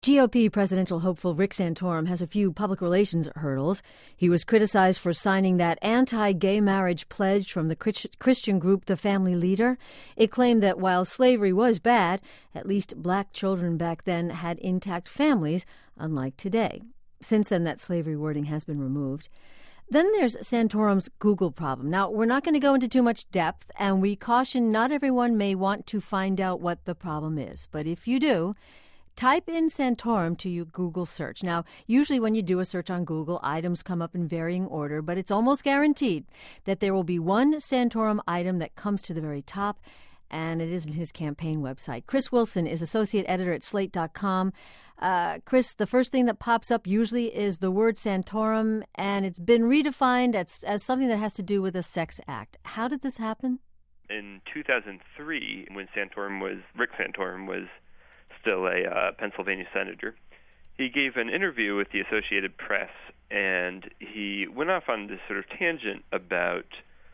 GOP presidential hopeful Rick Santorum has a few public relations hurdles. He was criticized for signing that anti-gay marriage pledge from the Christian group The Family Leader. It claimed that while slavery was bad, at least black children back then had intact families, unlike today. Since then, that slavery wording has been removed. Then there's Santorum's Google problem. Now, we're not going to go into too much depth, and we caution not everyone may want to find out what the problem is. But if you do, type in Santorum to your Google search. Now, usually when you do a search on Google, items come up in varying order, but it's almost guaranteed that there will be one Santorum item that comes to the very top, and it isn't his campaign website. Chris Wilson is associate editor at Slate.com. Chris, the first thing that pops up usually is the word Santorum, and it's been redefined as something that has to do with a sex act. How did this happen? In 2003, when Rick Santorum was still a Pennsylvania senator, he gave an interview with the Associated Press, and he went off on this sort of tangent about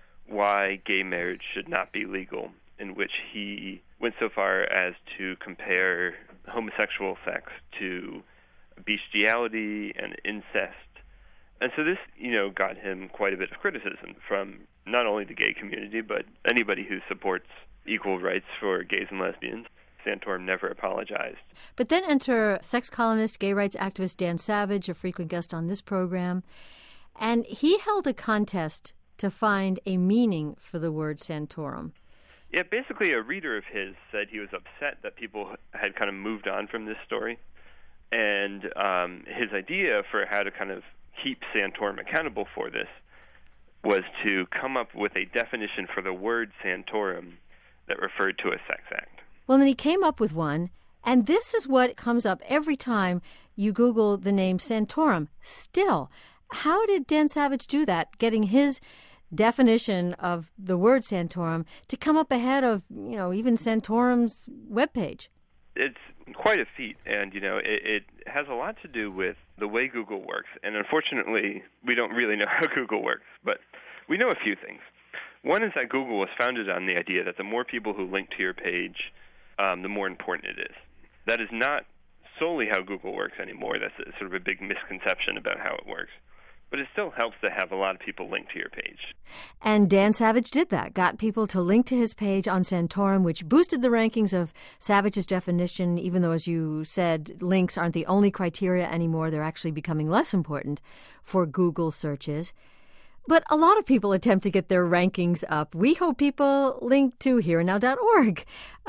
why gay marriage should not be legal, in which he went so far as to compare homosexual sex to bestiality and incest. And so this, got him quite a bit of criticism from not only the gay community, but anybody who supports equal rights for gays and lesbians. Santorum never apologized. But then enter sex columnist, gay rights activist Dan Savage, a frequent guest on this program. And he held a contest to find a meaning for the word Santorum. Yeah, basically a reader of his said he was upset that people had kind of moved on from this story. And his idea for how to kind of keep Santorum accountable for this was to come up with a definition for the word Santorum that referred to a sex act. Well, then he came up with one, and this is what comes up every time you Google the name Santorum. Still, how did Dan Savage do that, getting his definition of the word Santorum to come up ahead of, even Santorum's webpage? It's quite a feat, and, it has a lot to do with the way Google works. And unfortunately, we don't really know how Google works, but we know a few things. One is that Google was founded on the idea that the more people who link to your page, the more important it is. That is not solely how Google works anymore. That's sort of a big misconception about how it works. But it still helps to have a lot of people link to your page. And Dan Savage did that, got people to link to his page on Santorum, which boosted the rankings of Savage's definition, even though, as you said, links aren't the only criteria anymore. They're actually becoming less important for Google searches. But a lot of people attempt to get their rankings up. We hope people link to hereandnow.org.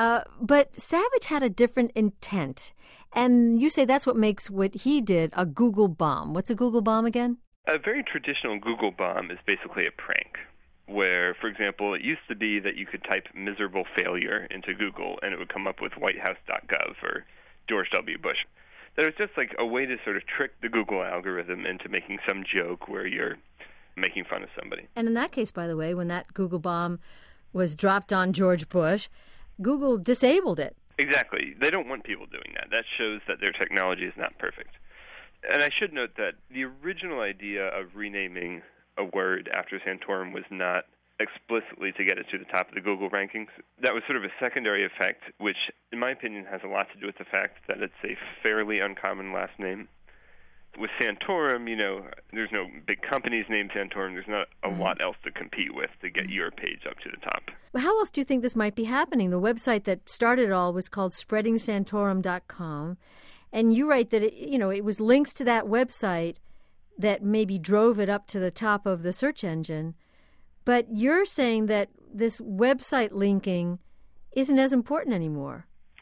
But Savage had a different intent. And you say that's what makes what he did a Google bomb. What's a Google bomb again? A very traditional Google bomb is basically a prank where, for example, it used to be that you could type miserable failure into Google and it would come up with whitehouse.gov or George W. Bush. That was just like a way to sort of trick the Google algorithm into making some joke where you're making fun of somebody. And in that case, by the way, when that Google bomb was dropped on George Bush, Google disabled it. Exactly. They don't want people doing that. That shows that their technology is not perfect. And I should note that the original idea of renaming a word after Santorum was not explicitly to get it to the top of the Google rankings. That was sort of a secondary effect, which, in my opinion, has a lot to do with the fact that it's a fairly uncommon last name. With Santorum, there's no big companies named Santorum. There's not a lot else to compete with to get your page up to the top. Well, how else do you think this might be happening? The website that started it all was called spreadingsantorum.com. And you write that, it was links to that website that maybe drove it up to the top of the search engine. But you're saying that this website linking isn't as important anymore.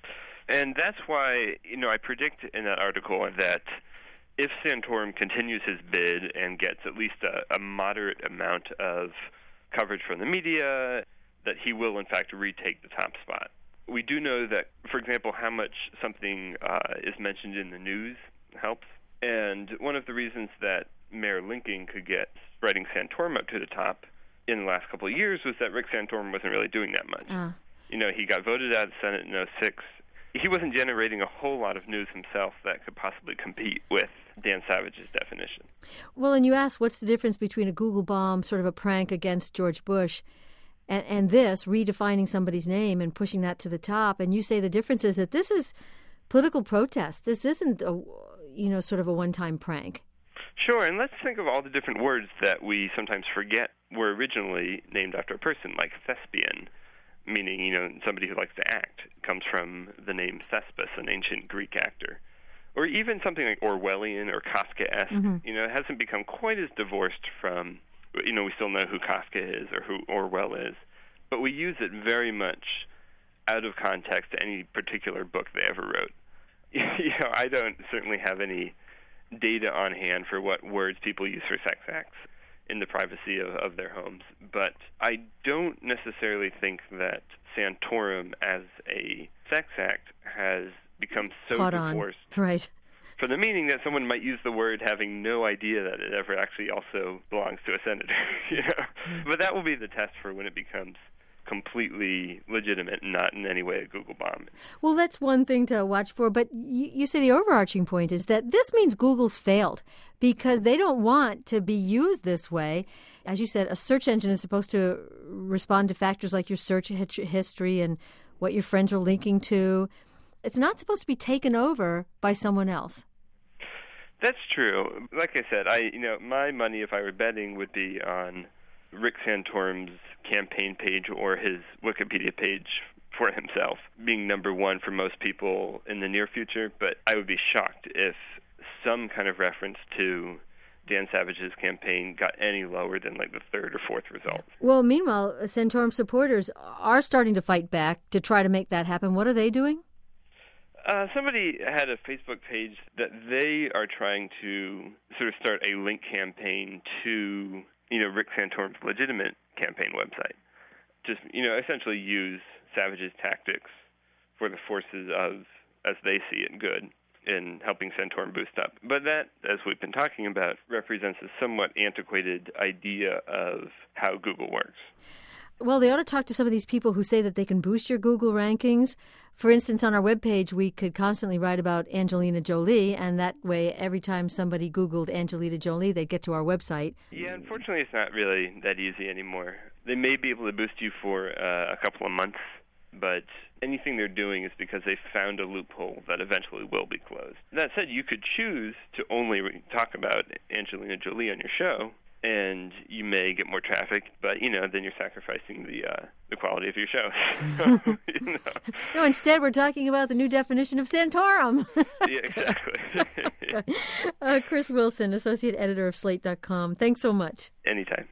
And that's why, I predict in that article that if Santorum continues his bid and gets at least a moderate amount of coverage from the media, that he will, in fact, retake the top spot. We do know that, for example, how much something is mentioned in the news helps. And one of the reasons that Mayor Lincoln could get spreading Santorum up to the top in the last couple of years was that Rick Santorum wasn't really doing that much. He got voted out of the Senate in 2006. He wasn't generating a whole lot of news himself that could possibly compete with Dan Savage's definition. Well, and you asked what's the difference between a Google bomb, sort of a prank against George Bush, and this, redefining somebody's name and pushing that to the top. And you say the difference is that this is political protest. This isn't sort of a one-time prank. Sure, and let's think of all the different words that we sometimes forget were originally named after a person, like thespian, meaning, somebody who likes to act. It comes from the name Thespis, an ancient Greek actor. Or even something like Orwellian or Kafkaesque. It hasn't become quite as divorced from, we still know who Kafka is or who Orwell is, but we use it very much out of context to any particular book they ever wrote. I don't certainly have any data on hand for what words people use for sex acts in the privacy of their homes, but I don't necessarily think that Santorum as a sex act has become so divorced from the meaning that someone might use the word having no idea that it ever actually also belongs to a senator. But that will be the test for when it becomes completely legitimate and not in any way a Google bomb. Well, that's one thing to watch for, but you say the overarching point is that this means Google's failed because they don't want to be used this way. As you said, a search engine is supposed to respond to factors like your search history and what your friends are linking to. It's not supposed to be taken over by someone else. That's true. Like I said, my money, if I were betting, would be on Rick Santorum's campaign page or his Wikipedia page for himself being number one for most people in the near future, but I would be shocked if some kind of reference to Dan Savage's campaign got any lower than like the third or fourth result. Well, meanwhile, Santorum supporters are starting to fight back to try to make that happen. What are they doing? Somebody had a Facebook page that they are trying to sort of start a link campaign to Rick Santorum's legitimate campaign website. Just, essentially use Savage's tactics for the forces of, as they see it, good in helping Santorum boost up. But that, as we've been talking about, represents a somewhat antiquated idea of how Google works. Well, they ought to talk to some of these people who say that they can boost your Google rankings. For instance, on our webpage, we could constantly write about Angelina Jolie, and that way, every time somebody Googled Angelina Jolie, they'd get to our website. Yeah, unfortunately, it's not really that easy anymore. They may be able to boost you for a couple of months, but anything they're doing is because they found a loophole that eventually will be closed. That said, you could choose to only talk about Angelina Jolie on your show, and you may get more traffic, but, then you're sacrificing the quality of your show. So, No, instead we're talking about the new definition of Santorum. Yeah, exactly. Chris Wilson, Associate Editor of Slate.com. Thanks so much. Anytime.